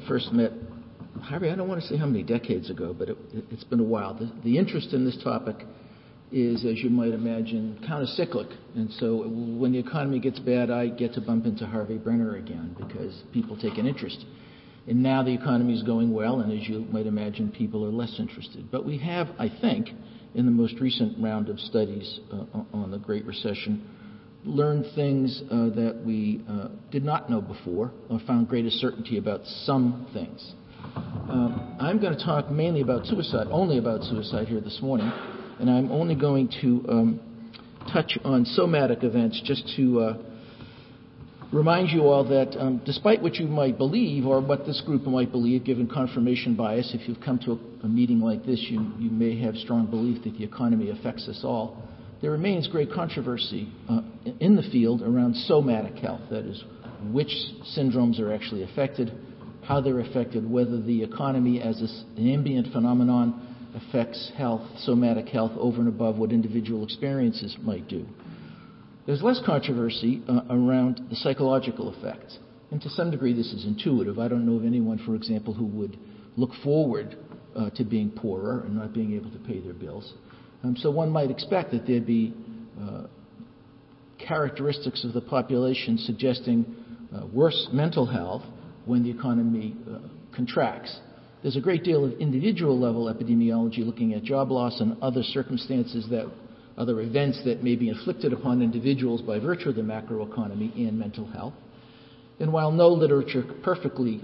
first met Harvey, I don't want to say how many decades ago, but it's been a while. The interest in this topic is, as you might imagine, countercyclic. And so when the economy gets bad, I get to bump into Harvey Brenner again because people take an interest. And now the economy is going well, and as you might imagine, people are less interested. But we have, I think, in the most recent round of studies on the Great Recession, learned things that we did not know before, or found greater certainty about some things. I'm going to talk mainly about suicide, only about suicide here this morning, and I'm only going to touch on somatic events just to remind you all that despite what you might believe, or what this group might believe, given confirmation bias, if you've come to a meeting like this, you may have strong belief that the economy affects us all. There remains great controversy in the field around somatic health, that is, which syndromes are actually affected, how they're affected, whether the economy as an ambient phenomenon affects health, somatic health, over and above what individual experiences might do. There's less controversy around the psychological effects. And to some degree, this is intuitive. I don't know of anyone, for example, who would look forward to being poorer and not being able to pay their bills. So one might expect that there'd be characteristics of the population suggesting worse mental health when the economy contracts. There's a great deal of individual level epidemiology looking at job loss and other circumstances other events that may be inflicted upon individuals by virtue of the macroeconomy and mental health. And while no literature perfectly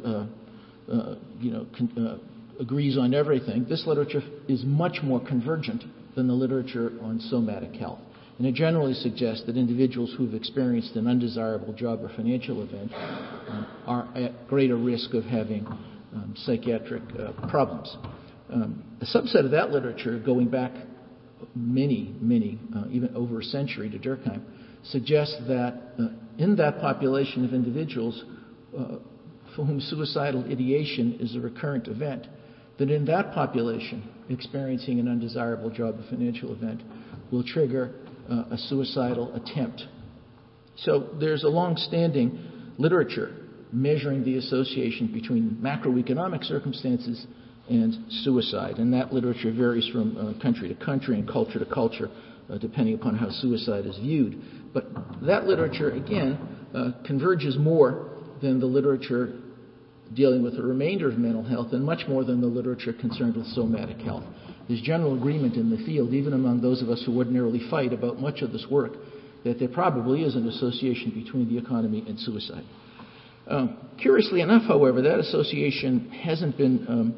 agrees on everything, this literature is much more convergent than the literature on somatic health. And it generally suggests that individuals who've experienced an undesirable job or financial event are at greater risk of having psychiatric problems. A subset of that literature, going back many, even over a century to Durkheim, suggests that in that population of individuals for whom suicidal ideation is a recurrent event, that in that population, experiencing an undesirable job or financial event will trigger a suicidal attempt. So there's a long-standing literature measuring the association between macroeconomic circumstances and suicide, and that literature varies from country to country and culture to culture, depending upon how suicide is viewed. But that literature, again, converges more than the literature dealing with the remainder of mental health, and much more than the literature concerned with somatic health. There's general agreement in the field, even among those of us who ordinarily fight about much of this work, that there probably is an association between the economy and suicide. Curiously enough, however, that association hasn't been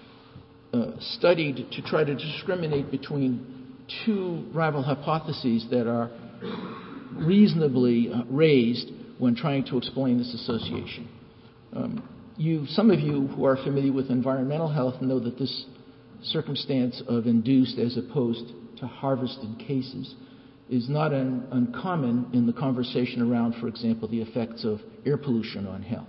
studied to try to discriminate between two rival hypotheses that are reasonably raised when trying to explain this association. Some of you who are familiar with environmental health know that this circumstance of induced as opposed to harvested cases is not uncommon in the conversation around, for example, the effects of air pollution on health.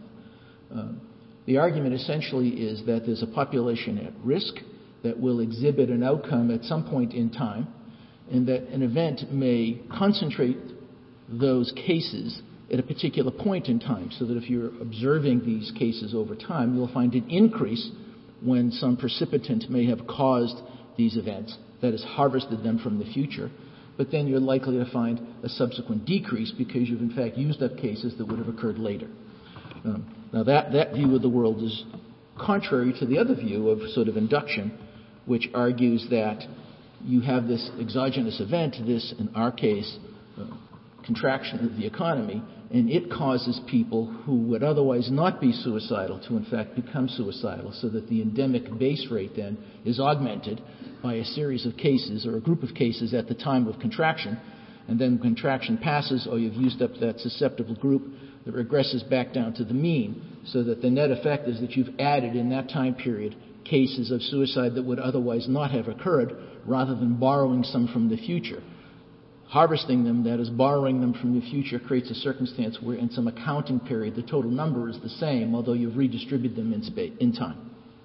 The argument essentially is that there's a population at risk that will exhibit an outcome at some point in time, and that an event may concentrate those cases at a particular point in time, so that if you're observing these cases over time, you'll find an increase when some precipitant may have caused these events, that has harvested them from the future, but then you're likely to find a subsequent decrease because you've in fact used up cases that would have occurred later. Now that view of the world is contrary to the other view of sort of induction, which argues that you have this exogenous event, this, in our case, contraction of the economy, and it causes people who would otherwise not be suicidal to in fact become suicidal, so that the endemic base rate then is augmented by a series of cases or a group of cases at the time of contraction, and then contraction passes or you've used up that susceptible group that regresses back down to the mean, so that the net effect is that you've added in that time period cases of suicide that would otherwise not have occurred, rather than borrowing some from the future. Harvesting them, that is, borrowing them from the future, creates a circumstance where in some accounting period the total number is the same, although you've redistributed them in time.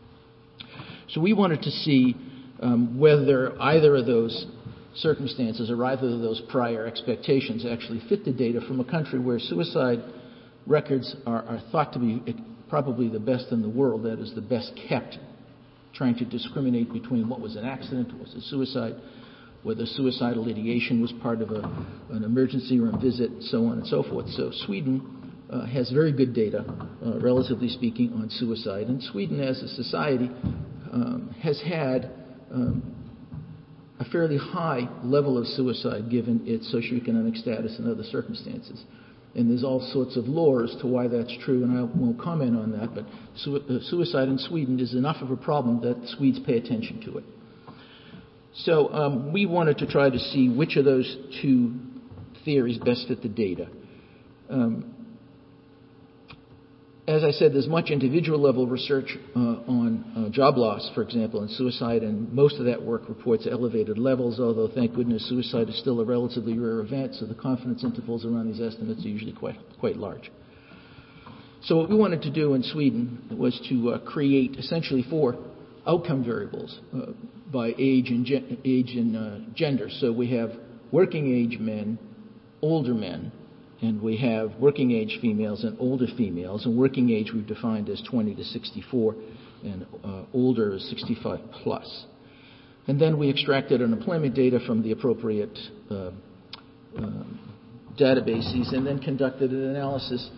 So we wanted to see whether either of those circumstances or either of those prior expectations actually fit the data from a country where suicide records are thought to be probably the best in the world, that is the best kept, trying to discriminate between what was an accident, what was a suicide, whether suicidal ideation was part of an emergency room visit, so on and so forth. So Sweden has very good data, relatively speaking, on suicide. And Sweden as a society has had a fairly high level of suicide given its socioeconomic status and other circumstances. And there's all sorts of lore as to why that's true, and I won't comment on that, but suicide in Sweden is enough of a problem that Swedes pay attention to it. So we wanted to try to see which of those two theories best fit the data. As I said, there's much individual level research on job loss, for example, and suicide, and most of that work reports elevated levels, although thank goodness suicide is still a relatively rare event, so the confidence intervals around these estimates are usually quite large. So what we wanted to do in Sweden was to create essentially 4 outcome variables by age and gender. So we have working age men, older men, and we have working age females and older females. And working age we've defined as 20 to 64, and older is 65 plus. And then we extracted unemployment data from the appropriate databases and then conducted an analysis.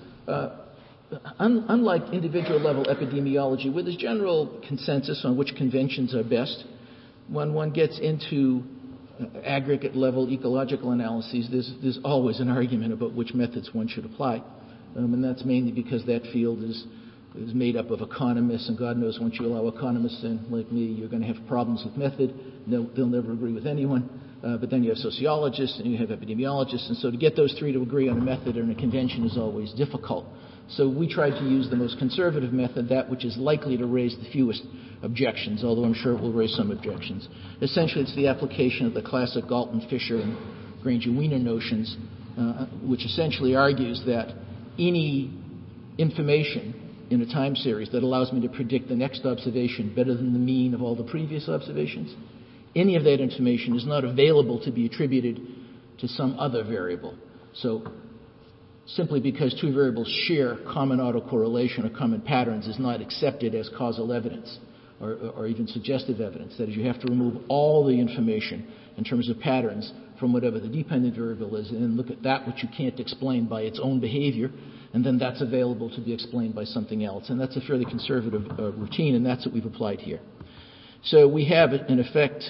Unlike individual level epidemiology, where there's general consensus on which conventions are best, when one gets into aggregate level ecological analyses, there's always an argument about which methods one should apply. And that's mainly because that field is made up of economists, and God knows once you allow economists in, like me, you're going to have problems with method. They'll never agree with anyone. But then you have sociologists and you have epidemiologists, and so to get those 3 to agree on a method and a convention is always difficult. So we tried to use the most conservative method, that which is likely to raise the fewest objections, although I'm sure it will raise some objections. Essentially, it's the application of the classic Galton, Fisher, and Granger-Wiener notions, which essentially argues that any information in a time series that allows me to predict the next observation better than the mean of all the previous observations, any of that information is not available to be attributed to some other variable. So simply because 2 variables share common autocorrelation or common patterns is not accepted as causal evidence or even suggestive evidence. That is, you have to remove all the information in terms of patterns from whatever the dependent variable is and then look at that which you can't explain by its own behavior, and then that's available to be explained by something else. And that's a fairly conservative routine, and that's what we've applied here. So we have, in effect,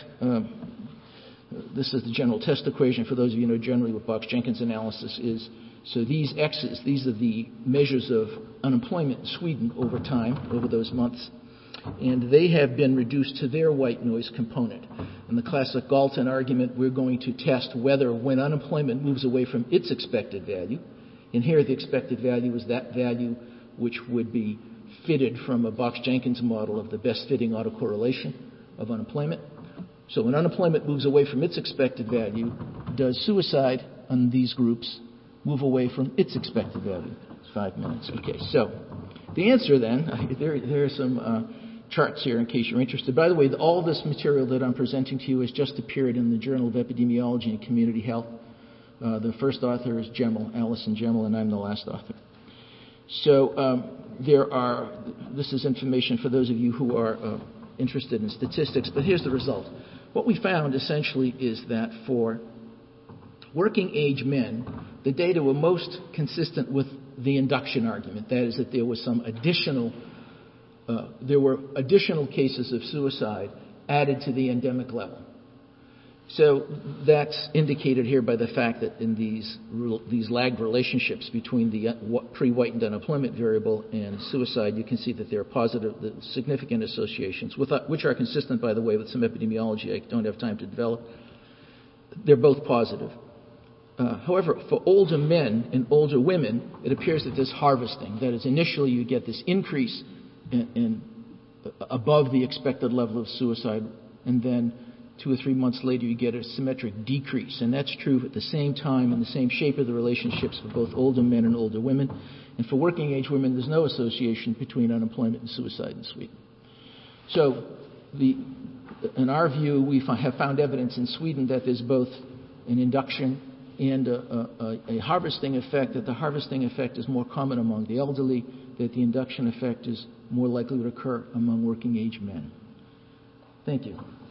this is the general test equation. For those of you who know generally what Box-Jenkins analysis is. So these X's, these are the measures of unemployment in Sweden over time, over those months. And they have been reduced to their white noise component. In the classic Galton argument, we're going to test whether when unemployment moves away from its expected value, and here the expected value is that value which would be fitted from a Box-Jenkins model of the best fitting autocorrelation of unemployment. So when unemployment moves away from its expected value, does suicide on these groups move away from its expected value? It's 5 minutes. Okay, so the answer then, there are some charts here in case you're interested. By the way, all this material that I'm presenting to you has just appeared in the Journal of Epidemiology and Community Health. The first author is Gemmell, Alison Gemmell, and I'm the last author. So this is information for those of you who are interested in statistics, but here's the result. What we found essentially is that for working age men, the data were most consistent with the induction argument. That is, that there was some there were additional cases of suicide added to the endemic level. So that's indicated here by the fact that in these lagged relationships between the pre-whitened unemployment variable and suicide, you can see that there are positive, significant associations, which are consistent, by the way, with some epidemiology I don't have time to develop. They're both positive. However, for older men and older women, it appears that there's harvesting. That is, initially you get this increase in above the expected level of suicide, and then 2 or 3 months later you get a symmetric decrease. And that's true at the same time and the same shape of the relationships for both older men and older women. And for working age women, there's no association between unemployment and suicide in Sweden. So in our view, we have found evidence in Sweden that there's both an induction and a harvesting effect, that the harvesting effect is more common among the elderly, that the induction effect is more likely to occur among working age men. Thank you.